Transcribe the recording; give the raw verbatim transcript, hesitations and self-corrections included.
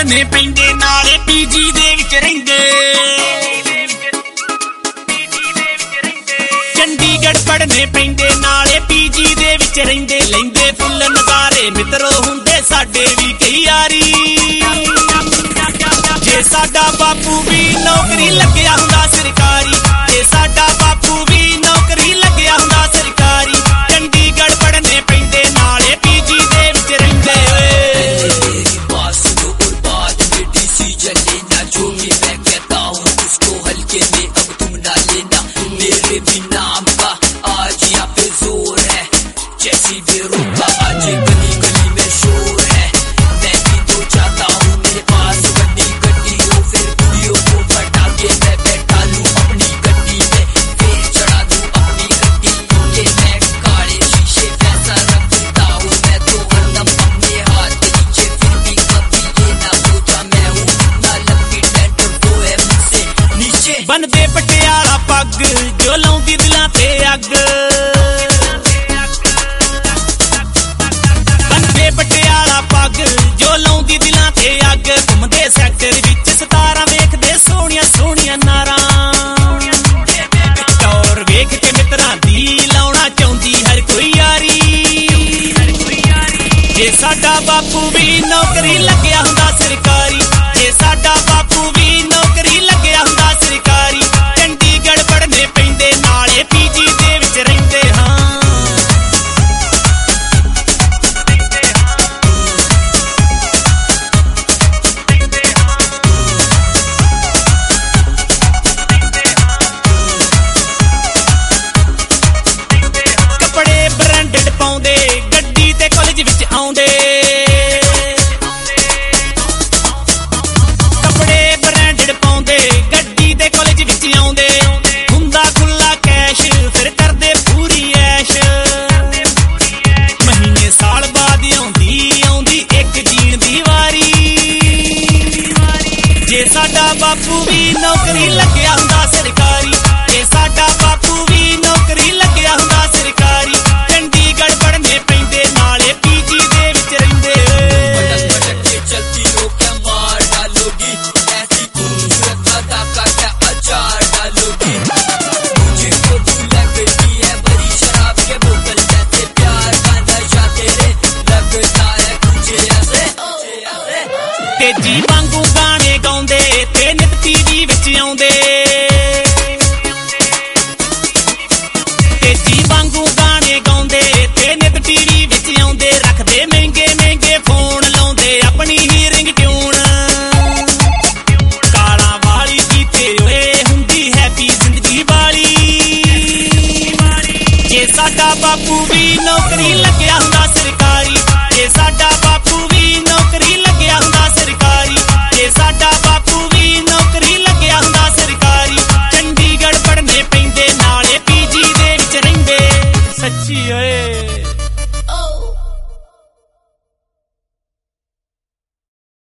ਪੜਨੇ ਪੈਂਦੇ ਨਾਲੇ ਪੀਜੀ ਦੇ ਵਿੱਚ ਰਹਿੰਦੇ ਚੰਡੀਗੜ੍ਹ ਪੜਨੇ ਪੈਂਦੇ ਨਾਲੇ ਪੀਜੀ ਦੇ ਵਿੱਚ ਰਹਿੰਦੇ ਲੈਂਦੇ ਫੁੱਲ ਨਜ਼ਾਰੇ ਮਿੱਤਰੋ ਹੁੰਦੇ ਸਾਡੇ ਵੀ ਕਈ ਯਾਰੀ ਜੇ ਸਾਡਾ ਬਾਪੂ ਵੀ ਨੌਕਰੀ ਲੱਗਿਆ ਹੁੰਦਾ ਸਰਕਾਰੀ ਜੇ ਸਾਡਾ ਬਾਪੂ ਵੀ ਨੌਕਰੀ ਲੱਗਿਆ ਹੁੰਦਾ ਸਰਕਾਰੀ ਚੰਡੀਗੜ੍ਹ ਪੜਨੇ ਪੈਂਦੇ ਨਾਲੇ ਪੀਜੀ ਦੇ ਵਿੱਚ ਰਹਿੰਦੇ बनदे पटियाला पग जो लाउंदी दिलां ते अग बनदे पटियाला पग जो लाउंदी दिलां ते अग घुमदे सैक्टर विच सतारां वेखदे सोहणियां सोहणियां नारां टौर वेख के मित्रां दी लाउणा चाहुंदी हर कोई यारी जे साडा बापू भी नौकरी लग्गिया हुंदा सरकारी जे साडा बापू भी नौकरी लग्गिया हुंदा सरकारी चंडीगढ़ पढ़ने पैंदे नाले पीजी दे विच रहिंदे हां कपड़े ब्रांडेड पाउंदे गड्डी ते कॉलेज विच आउंदे साडा बापू भी नौकरी लग्गिया हुंदा सरकारी जे साडा बापू भी नौकरी लग्गिया हुंदा सरकारी चंडीगढ़ पढ़ने पैंदे नाले पीजी दे विच रहिंदे पटक पटक के चलती हो क्या मार डालोगी ऐसी खूबसूरत अदा का क्या अचार डालोगी मुझे तो तू लगती है बड़ी शराब के बोतल जैसे प्यार का नशा तेरे लगता है तुझे ऐसे तेजी वांगू गाने गाउंदे ते नित टीवी विच आउंदे तेजी वांगू गाने गाउंदे ते नित टीवी विच आउंदे रखदे महंगे महंगे फोन लाउंदे अपनी ही रिंग ट्यून काला वाली कीते ओए हुंदी हैप्पी जिंदगी वाली जे साडा बापू भी नौकरी लग्गिया हुंदा सरकारी जे साडा बापू भी नौकरी